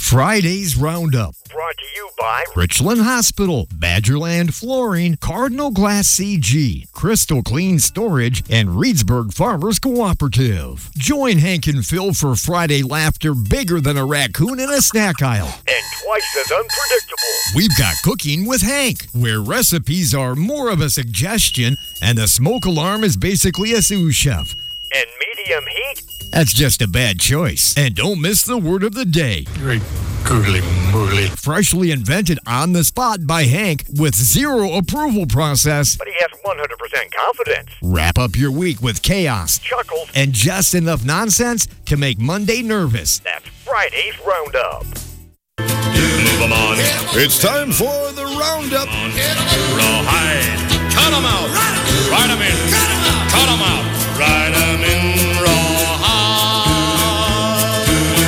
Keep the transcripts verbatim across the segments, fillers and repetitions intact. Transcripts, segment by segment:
Friday's Roundup. Brought to you by Richland Hospital, Badgerland Flooring, Cardinal Glass C G, Crystal Clean Storage, and Reedsburg Farmers Cooperative. Join Hank and Phil for Friday laughter bigger than a raccoon in a snack aisle. and twice as unpredictable. We've got Cooking with Hank, where recipes are more of a suggestion and the smoke alarm is basically a sous chef. And medium heat. That's just a bad choice. And don't miss the word of the day. Great googly moogly. Freshly invented on the spot by Hank with zero approval process. But he has one hundred percent confidence. Wrap up your week with chaos Chuckles. and just enough nonsense to make Monday nervous. That's Friday's Roundup. Move 'em on. It's time for the Roundup. Rawhide. Cut 'em out. Ride 'em in. Cut 'em out. Cut 'em out. Ride 'em in rawhide.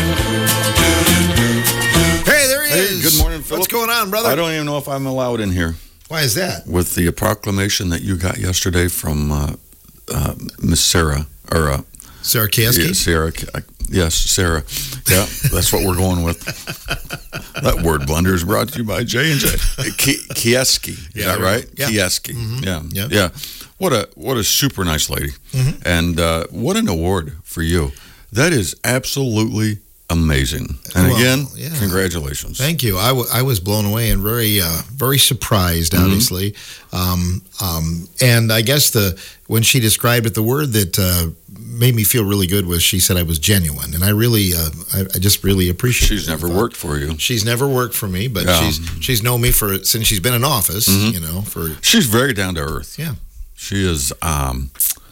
Hey, there he Hey, is. good morning, Philip. What's going on, brother? I don't even know if I'm allowed in here Why is that? with the proclamation that you got yesterday from uh, uh, Miss Sarah, or uh, Sarah Kieski? yeah, Sarah. uh, Yes, Sarah. Yeah, that's what we're going with. That word blunder is brought to you by J and J. Kieski, is Yeah, that right? yeah. Kieski. Mhm. Yeah, Yeah. yeah. What a what a super nice lady, Mhm. and uh, what an award for you. That is absolutely amazing. And Well, again, yeah. congratulations. Thank you. I, w- I was blown away and very uh, very surprised, Mm-hmm. obviously. Um, um, and I guess the when she described it, the word that uh, made me feel really good was she said I was genuine, and I really, uh, I, I just really appreciate. She's it. never worked for you. She's never worked for me, but Yeah. she's she's known me for since she's been in office. Mhm. You know, for She's very down to earth. Yeah. She is, um,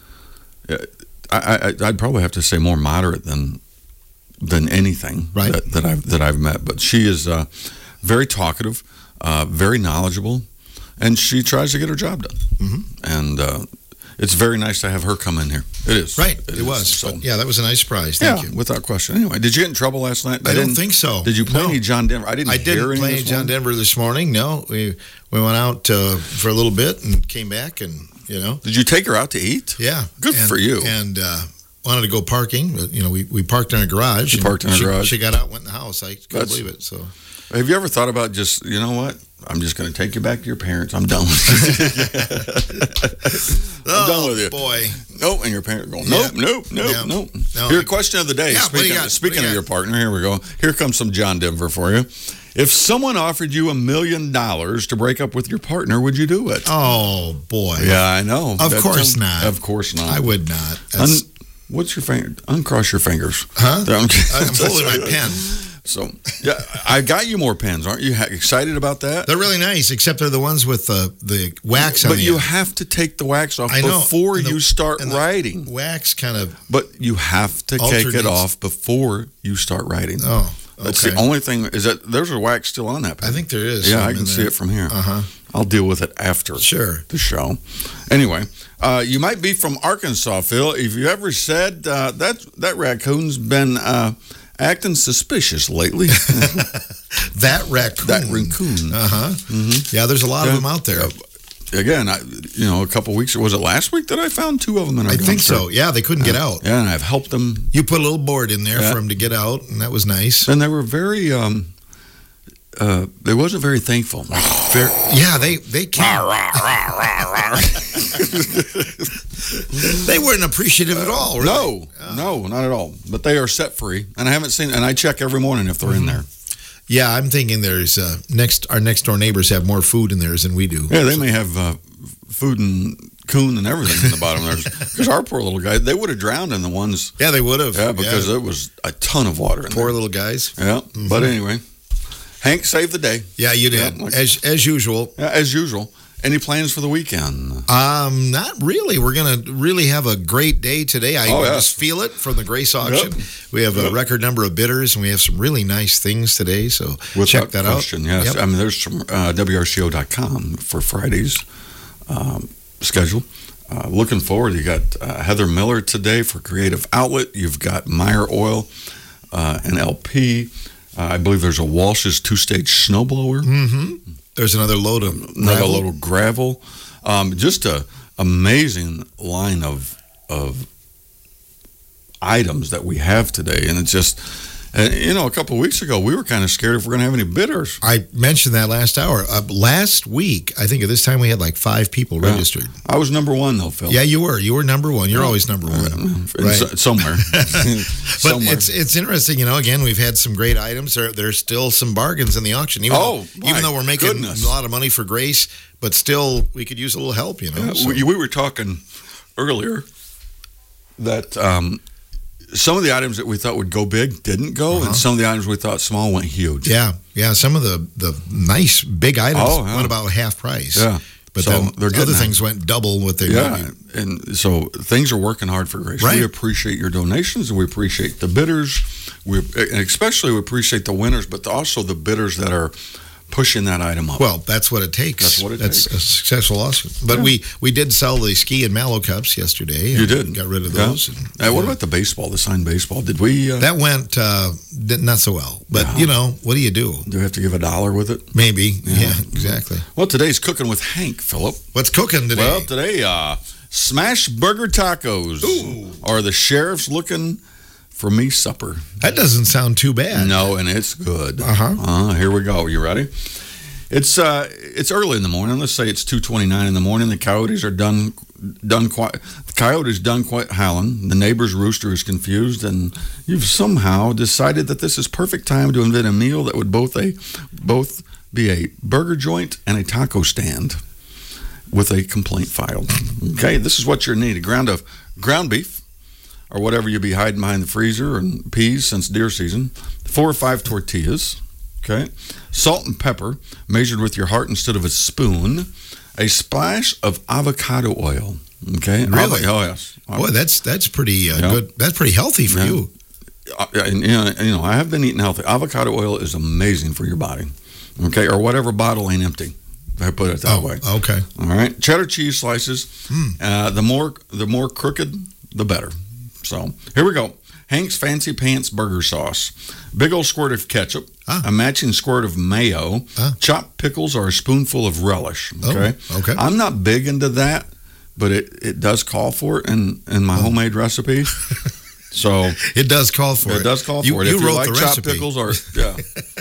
I, I, I'd probably have to say more moderate than than anything Right. that, that I've that I've met. But she is uh, very talkative, uh, very knowledgeable, and she tries to get her job done. Mhm. And uh, it's very nice to have her come in here. It is. right. It, is. was. So, But, yeah, that was a nice surprise. Thank yeah, you. without question. Anyway, did you get in trouble last night? I don't didn't- think so. Did you play No. any John Denver? I didn't I hear didn't any play this John morning. Denver this morning. No, we we went out uh, for a little bit and came back, and you know, Did you take her out to eat? yeah, Good and, for you. And uh, wanted to go parking. but, You know, we, we parked in a garage. You and parked in a she, garage? She got out, went in the house. I couldn't That's- believe it. So Have you ever thought about just, you know what? I'm just going to take you back to your parents. I'm done with you. I'm done with you. boy. Nope. And your parents go, Yeah. nope, nope, nope, Yeah. nope. No, Here, I- question of the day. Yeah, what do you speaking got? What do speaking you of your got? partner, here we go. Here comes some John Denver for you. If someone offered you a million dollars to break up with your partner, would you do it? Oh boy. Yeah, I know. Of That course sounds- not. Of course not. I would not. Un- That's- what's your finger? Uncross your fingers. Huh? I'm, I'm holding my pen. So, yeah, I got you more pens. Aren't you ha- excited about that? They're really nice, except they're the ones with the the wax on But the you end. have to take the wax off I know. before And the- you start and the writing. Wax kind of. But you have to take it Alternates. off before you start writing. Oh, That's okay. the only thing. Is that there's a wax still on that pen? I think there is. Yeah, some I in can see there. it from here. Uh huh. I'll deal with it after Sure. the show. Anyway, uh, you might be from Arkansas, Phil. If you ever said uh, that that raccoon's been uh, acting suspicious lately. That raccoon. That raccoon. Uh huh. Mm-hmm. Yeah, there's a lot Yeah. of them out there. Again, I, you know, a couple weeks, was it last week that I found two of them in our I think dumpster? so. Yeah, they couldn't get out. Yeah, and I've helped them. You put a little board in there Yeah. for them to get out, and that was nice. And they were very, um, uh, they wasn't very thankful. Fair, yeah, they they can't. They weren't appreciative at all. Really. No, no, not at all. But they are set free, and I haven't seen. And I check every morning if they're in there. Yeah, I'm thinking there's uh, next. Our next door neighbors have more food in theirs than we do. Yeah, they may have uh, food and coon and everything in the bottom of theirs. Because our poor little guy, they would have drowned in the ones. Yeah, they would have. Yeah, because it was a ton of water in poor there. little guys. Yeah, but anyway, Hank saved the day. Yeah, you did Yeah, like- as as usual. Yeah, as usual. Any plans for the weekend? Um, not really. We're gonna really have a great day today. I Oh, yeah. just feel it from the Grace auction. Yep. We have a Yep. record number of bidders, and we have some really nice things today. So Without check that question, out. yes. Yep. I mean, there's some uh, W R C O dot com for Friday's um, schedule. Uh, looking forward. You got uh, Heather Miller today for Creative Outlet. You've got Meyer Oil uh, and L P. Uh, I believe there's a Walsh's two-stage snowblower. Mm-hmm. There's another load of Another gravel. load of gravel. Um, just a amazing line of of items that we have today, and it's just And, you know, a couple of weeks ago, we were kind of scared if we're going to have any bidders. I mentioned that last hour. Uh, last week, I think at this time we had like five people Yeah. registered. I was number one, though, Phil. Yeah, you were. You were number one. You're always number one. Uh, Right. so- somewhere. But somewhere. it's it's interesting, you know. Again, we've had some great items. There, there's still some bargains in the auction. Even Oh, though, my even though we're making goodness. a lot of money for Grace, but still we could use a little help, you know. Yeah, so- we, we were talking earlier that um, some of the items that we thought would go big didn't go, Uh-huh. and some of the items we thought small went huge. yeah, yeah. Some of the the nice big items Oh, yeah. went about half price. Yeah. but So then they're getting other that. things went double what they Yeah, maybe- and so things are working hard for Grace. Right. We appreciate your donations, and we appreciate the bidders. We and especially we appreciate the winners, but also the bidders that are pushing that item up. Well, that's what it takes. That's what it That's takes. a successful lawsuit. But Yeah. we, we did sell the ski and mallow cups yesterday. You and did. Got rid of Yeah. those. And, Hey, what about the baseball, the signed baseball? Did we uh, that? Went uh, did not so well. But No. you know, what do you do? do we have to give a dollar with it? Maybe. Yeah. Yeah, exactly. Well, today's Cooking with Hank, Philip. What's cooking today? Well, today, uh, smash burger tacos Ooh. are the sheriff's looking for me supper. that doesn't sound too bad. No, and it's good. Uh-huh. Uh, here we go. You ready? It's uh, it's early in the morning. Let's say it's two twenty-nine in the morning. The coyotes are done done quite. The coyote's done quite howling. The neighbor's rooster is confused, and you've somehow decided that this is perfect time to invent a meal that would both a both be a burger joint and a taco stand with a complaint filed. Okay, this is what you need: a ground of ground beef, or whatever you be hiding behind the freezer, and peas since deer season. Four or five tortillas. Okay, salt and pepper measured with your heart instead of a spoon. A splash of avocado oil. Okay, Really? Avo- oh yes. Boy, that's that's pretty uh, Yeah. good. That's pretty healthy for Yeah. you. Uh, and, you know, you know, I have been eating healthy. Avocado oil is amazing for your body. Okay, or whatever bottle ain't empty. If I put it that Oh, way. okay. All right, cheddar cheese slices. Hmm. Uh, the more the more crooked, the better. So here we go. Hank's Fancy Pants burger sauce. Big old squirt of ketchup. Ah. A matching squirt of mayo. Ah. Chopped pickles or a spoonful of relish. Okay. Oh, okay. I'm not big into that, but it, it does call for it in, in my homemade recipe. So It does call for it. it does call You- for it. You if you wrote like the chopped recipe. pickles or yeah.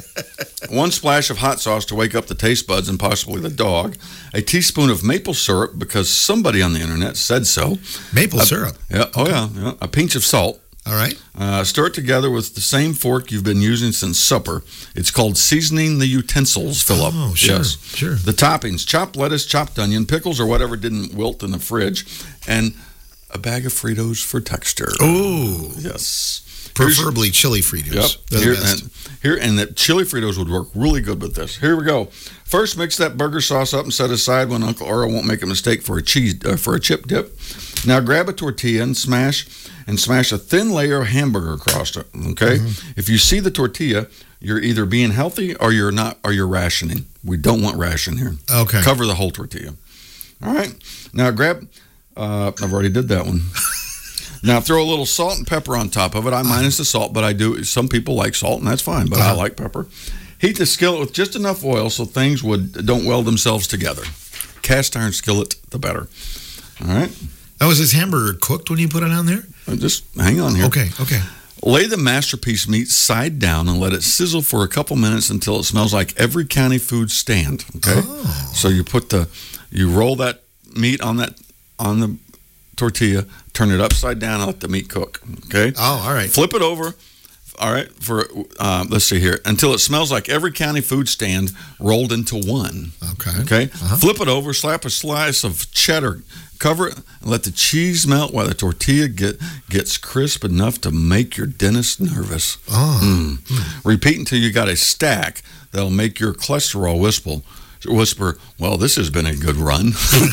One splash of hot sauce to wake up the taste buds and possibly the dog. A teaspoon of maple syrup because somebody on the internet said so. Maple syrup. Yeah. Oh yeah. yeah. A pinch of salt. All right. Uh, stir it together with the same fork you've been using since supper. It's called seasoning the utensils, Philip. Oh, sure, Yes. sure. The toppings: chopped lettuce, chopped onion, pickles, or whatever didn't wilt in the fridge, and a bag of Fritos for texture. Oh, Yes. preferably chili Fritos. Yep. They're the Here, best. and, here, and that chili Fritos would work really good with this. Here we go. First, mix that burger sauce up and set aside when Uncle Earl won't make a mistake for a cheese uh, for a chip dip. Now grab a tortilla and smash and smash a thin layer of hamburger across it. Okay. Mm-hmm. If you see the tortilla, you're either being healthy or you're not, or you're rationing. We don't want ration here. Okay. Cover the whole tortilla. All right. Now grab. Uh, I've already did that one. Now throw a little salt and pepper on top of it. I minus the salt, but I do. Some people like salt, and that's fine. But I Uh-huh. like pepper. Heat the skillet with just enough oil so things would don't weld themselves together. Cast iron skillet, the better. All right. Now, was this hamburger cooked when you put it on there? Uh, Just hang on here. Okay, okay. Lay the masterpiece meat side down and let it sizzle for a couple minutes until it smells like every county food stand. Okay. Oh. So you put the, you roll that meat on that on the tortilla, turn it upside down, and let the meat cook. Okay. Oh, all right. Flip it over. All right, for uh, let's see here, until it smells like every county food stand rolled into one. Okay. Okay. Uh-huh. Flip it over, slap a slice of cheddar, cover it, and let the cheese melt while the tortilla get gets crisp enough to make your dentist nervous. Oh. Mm. Repeat until you got a stack that'll make your cholesterol whisper. Whisper, well, this has been a good run.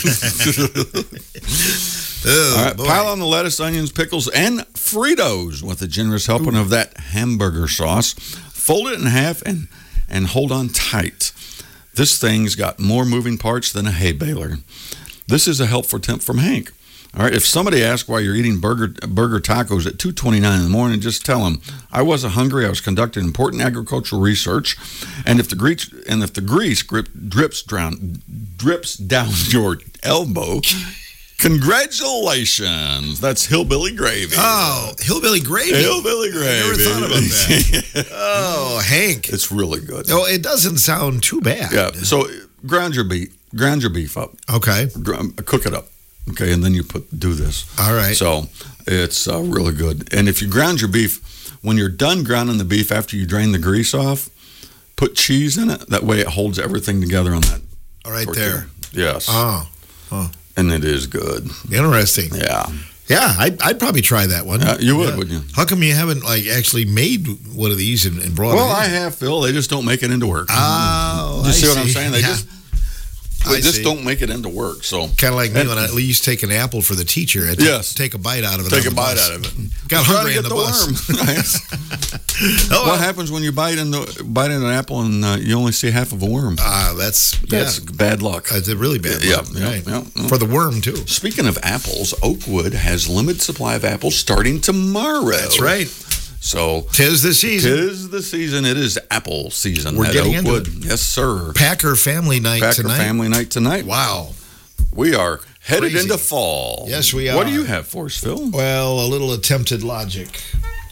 Oh, All right, boy. pile on the lettuce, onions, pickles, and Fritos with a generous helping of that hamburger sauce. Fold it in half and and hold on tight. This thing's got more moving parts than a hay baler. This is a helpful tip from Hank. All right, if somebody asks why you're eating burger burger tacos at two twenty-nine in the morning, just tell them I wasn't hungry. I was conducting important agricultural research, and if the grease and if the grease grip, drips down drips down your elbow. Congratulations. That's hillbilly gravy. Oh, hillbilly gravy. Hillbilly gravy. I never thought about that. Oh, Hank. It's really good. Oh, it doesn't sound too bad. Yeah. So ground your beef. Ground your beef up. Okay. Gr- Cook it up. Okay, and then you put do this. All right. So it's uh, really good. And if you ground your beef, when you're done grounding the beef after you drain the grease off, put cheese in it. That way it holds everything together on that. All right tortilla. there. Yes. Oh. Oh. And it is good. Interesting. Yeah. Yeah, I'd, I'd probably try that one. Uh, you would, yeah. wouldn't you? How come you haven't like actually made one of these and, and brought Well, it in? I have, Phil. They just don't make it into work. Oh, you I see what I'm see. saying? They Yeah. just they I just see. don't make it into work. So Kind of like me And- when I used to take an apple for the teacher. I'd Yes. take a bite out of it. take on a the bite bus. out of it. Got Try hungry to in get the, the bus. worm. Oh, What well. happens when you bite in the bite in an apple and uh, you only see half of a worm? Ah, that's That's yeah. bad luck. It's a really bad. Yeah, luck, yeah, right. yeah, yeah. For the worm too. Speaking of apples, Oakwood has limited supply of apples starting tomorrow. That's right. So Tis the season. tis the season. It is apple season We're at getting into Oakwood. Yes, sir. Packer family night Packer tonight. family night tonight. Wow. We are headed Crazy. into fall. Yes, we What are. do you have for us, Phil? Well, a little attempted logic.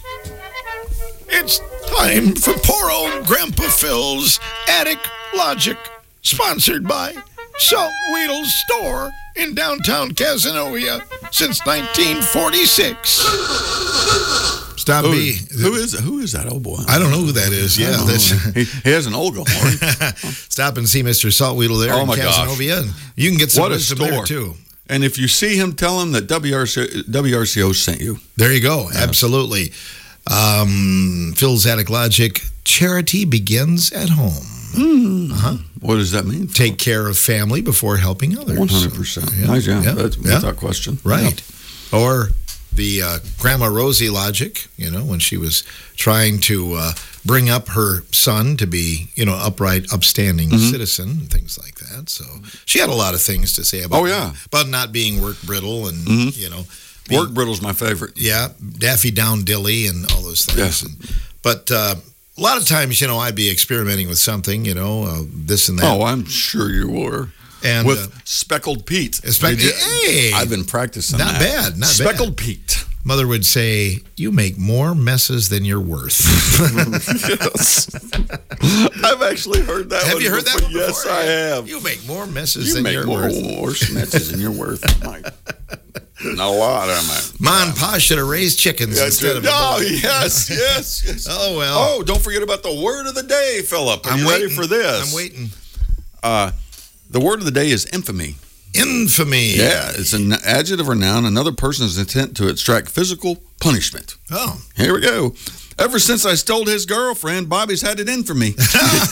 It's time for poor old Grandpa Phil's Attic Logic, sponsored by Salt Wheedle's Store in downtown Casanova since nineteen forty-six. Stop Who, me. who is who is that old boy? I don't know who that is. Yeah, I don't that's. know. he, he has an Olga horn. Stop and see Mister Saltweedle there Oh, in my gosh. Casanova, and you can get some What a wisdom there store. too. And if you see him, tell him that W R C, W R C O sent you. There you go. Absolutely. Um, Phil's Attic Logic, charity begins at home. Hmm. Uh-huh. What does that mean? Take care of family before helping others. One hundred percent. Yeah, Nice, yeah. yeah, That's yeah. without question. Right. Or the uh, Grandma Rosie logic, you know, when she was trying to uh, bring up her son to be, you know, upright, upstanding Mm-hmm. citizen and things like that. So she had a lot of things to say about Oh, yeah. about not being work brittle and, Mhm. you know. Work being- brittle's my favorite. Yeah, Daffy Down Dilly and all those things. Yes. And, but uh, a lot of times, you know, I'd be experimenting with something, you know, uh, this and that. Oh, I'm sure you were. and With uh, Speckled Pete. Spec- Did you- hey! I've been practicing Not that. bad, not Speckled Pete. Mother would say, "You make more messes than you're worth." Yes. I've actually heard that Have one you heard before. that one before? Yes, I have. You make more messes You than make you're more, worth. more snitches than you're worth. My, not a lot, am I? Ma and Pa should have raised chickens Yeah, instead of. a oh, boy. yes, yes, yes. Oh well. Oh, don't forget about the word of the day, Philip. Are I'm you waiting. ready for this? I'm waiting. Uh, the word of the day is infamy. Infamy. Yeah, it's an adjective or noun, another person's intent to extract physical punishment. Oh. Here we go. Ever since I stole his girlfriend, Bobby's had it in for me.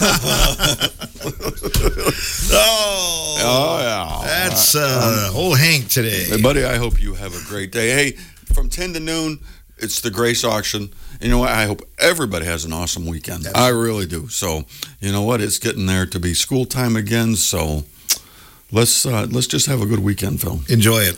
Oh. Oh, yeah. That's uh, old Hank today. Hey, buddy, I hope you have a great day. Hey, from ten to noon, it's the Grace Auction. You know what? I hope everybody has an awesome weekend. I really do. So, you know what? It's getting there to be school time again. So, let's uh, let's just have a good weekend, Phil. Enjoy it.